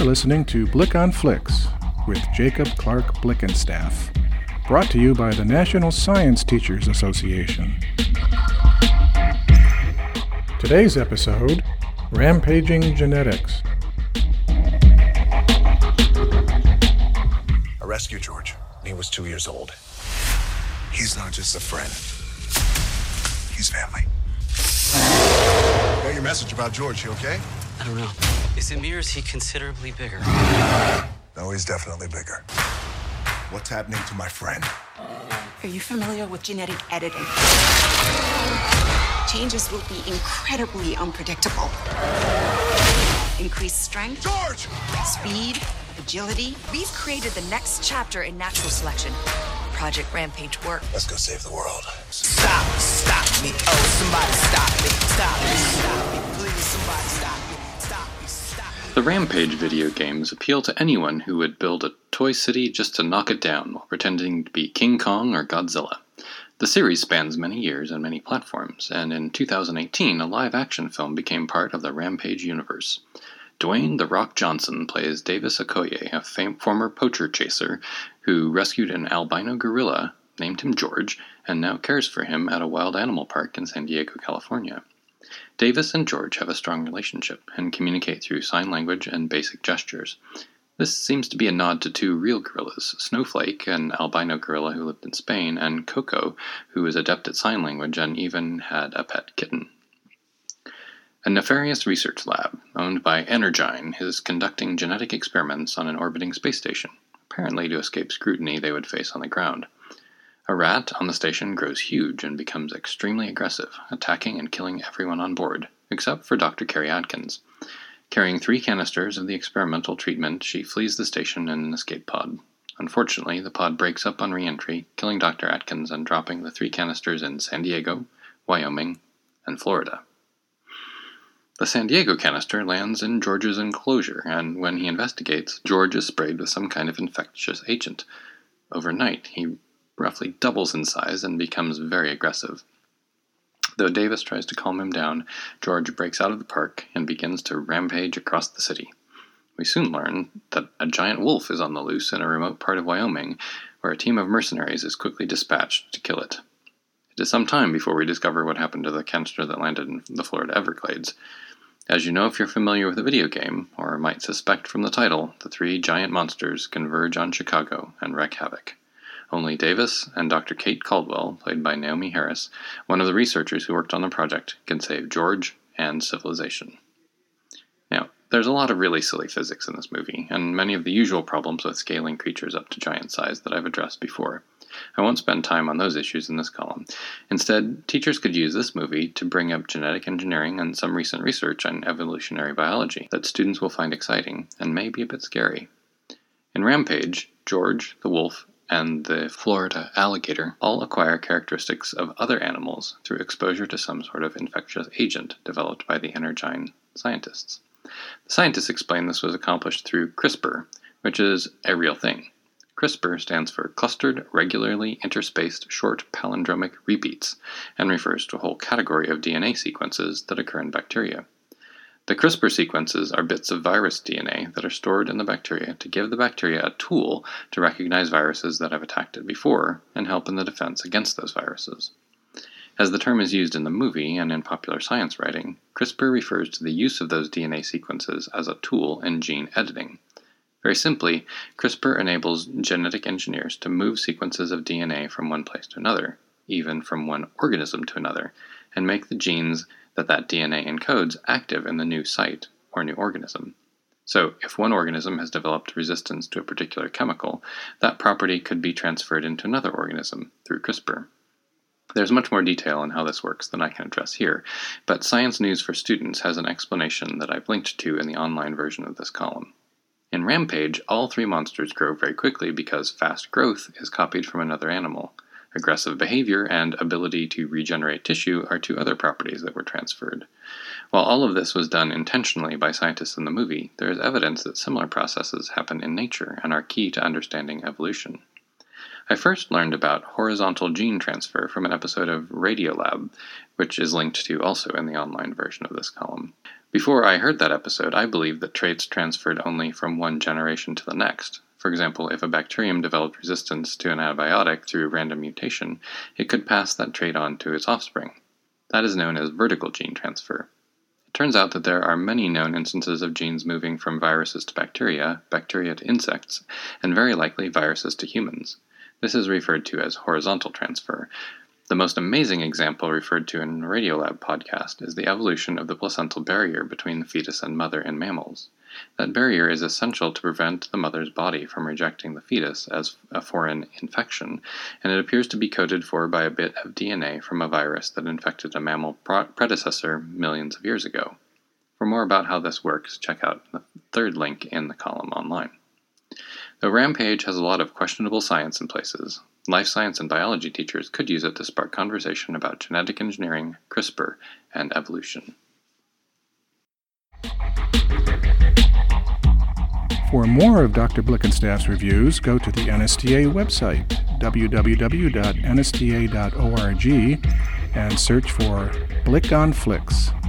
listening to Blick on Flicks with Jacob Clark Blickenstaff, brought to you by the National Science Teachers Association. Today's episode, Rampaging Genetics. I rescued George when he was 2 years old. He's not just a friend. He's family. Got your message about George, you okay? I don't know. Is it me or is he considerably bigger? No, he's definitely bigger. What's happening to my friend? Are you familiar with genetic editing? Changes will be incredibly unpredictable. Increased strength, George! speed, agility. We've created the next chapter in natural selection. Project Rampage work. Let's go save the world. Stop me, oh, somebody stop me, please, somebody stop me. The Rampage video games appeal to anyone who would build a toy city just to knock it down while pretending to be King Kong or Godzilla. The series spans many years and many platforms, and in 2018 a live-action film became part of the Rampage universe. Dwayne "The Rock" Johnson plays Davis Okoye, a former poacher chaser who rescued an albino gorilla, named him George, and now cares for him at a wild animal park in San Diego, California. Davis and George have a strong relationship and communicate through sign language and basic gestures. This seems to be a nod to two real gorillas, Snowflake, an albino gorilla who lived in Spain, and Coco, who is adept at sign language and even had a pet kitten. A nefarious research lab, owned by Energine, is conducting genetic experiments on an orbiting space station, apparently to escape scrutiny they would face on the ground. A rat on the station grows huge and becomes extremely aggressive, attacking and killing everyone on board, except for Dr. Carrie Atkins. Carrying 3 canisters of the experimental treatment, she flees the station in an escape pod. Unfortunately, the pod breaks up on re-entry, killing Dr. Atkins and dropping the 3 canisters in San Diego, Wyoming, and Florida. The San Diego canister lands in George's enclosure, and when he investigates, George is sprayed with some kind of infectious agent. Overnight, he roughly doubles in size and becomes very aggressive. Though Davis tries to calm him down, George breaks out of the park and begins to rampage across the city. We soon learn that a giant wolf is on the loose in a remote part of Wyoming, where a team of mercenaries is quickly dispatched to kill it. It is some time before we discover what happened to the canister that landed in the Florida Everglades. As you know if you're familiar with the video game, or might suspect from the title, the 3 giant monsters converge on Chicago and wreak havoc. Only Davis and Dr. Kate Caldwell, played by Naomi Harris, one of the researchers who worked on the project, can save George and civilization. Now, there's a lot of really silly physics in this movie, and many of the usual problems with scaling creatures up to giant size that I've addressed before. I won't spend time on those issues in this column. Instead, teachers could use this movie to bring up genetic engineering and some recent research on evolutionary biology that students will find exciting and may be a bit scary. In Rampage, George, the wolf, and the Florida alligator all acquire characteristics of other animals through exposure to some sort of infectious agent developed by the Energine scientists. The scientists explain this was accomplished through CRISPR, which is a real thing. CRISPR stands for Clustered Regularly Interspaced Short Palindromic Repeats, and refers to a whole category of DNA sequences that occur in bacteria. The CRISPR sequences are bits of virus DNA that are stored in the bacteria to give the bacteria a tool to recognize viruses that have attacked it before and help in the defense against those viruses. As the term is used in the movie and in popular science writing, CRISPR refers to the use of those DNA sequences as a tool in gene editing. Very simply, CRISPR enables genetic engineers to move sequences of DNA from one place to another, even from one organism to another, and make the genes that DNA encodes active in the new site or new organism. So, if one organism has developed resistance to a particular chemical, that property could be transferred into another organism through CRISPR. There's much more detail on how this works than I can address here, but Science News for Students has an explanation that I've linked to in the online version of this column. In Rampage, all 3 monsters grow very quickly because fast growth is copied from another animal. Aggressive behavior and ability to regenerate tissue are 2 other properties that were transferred. While all of this was done intentionally by scientists in the movie, there is evidence that similar processes happen in nature and are key to understanding evolution. I first learned about horizontal gene transfer from an episode of Radiolab, which is linked to also in the online version of this column. Before I heard that episode, I believed that traits transferred only from one generation to the next. For example, if a bacterium developed resistance to an antibiotic through random mutation, it could pass that trait on to its offspring. That is known as vertical gene transfer. It turns out that there are many known instances of genes moving from viruses to bacteria, bacteria to insects, and very likely viruses to humans. This is referred to as horizontal transfer. The most amazing example referred to in the Radiolab podcast is the evolution of the placental barrier between the fetus and mother in mammals. That barrier is essential to prevent the mother's body from rejecting the fetus as a foreign infection, and it appears to be coded for by a bit of DNA from a virus that infected a mammal predecessor millions of years ago. For more about how this works, check out the third link in the column online. Though Rampage has a lot of questionable science in places, life science and biology teachers could use it to spark conversation about genetic engineering, CRISPR, and evolution. For more of Dr. Blickenstaff's reviews, go to the NSTA website, www.nsta.org, and search for Blick on Flicks.